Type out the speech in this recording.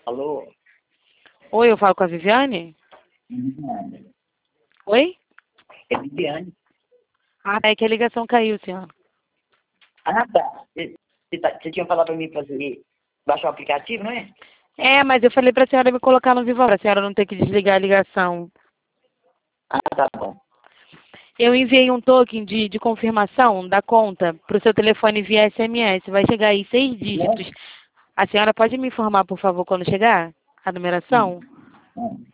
Alô? Oi, eu falo com a Viviane? Viviane. Oi? É Viviane. Ah, é que a ligação caiu, senhora. Ah, tá. Você tinha falado para mim fazer, baixar o aplicativo, não é? É, mas eu falei pra senhora me colocar no Viva, pra senhora não ter que desligar a ligação. Ah, tá bom. Eu enviei um token de confirmação da conta pro seu telefone via SMS. Vai chegar aí 6 dígitos. Né? A senhora pode me informar, por favor, quando chegar a numeração? Hum.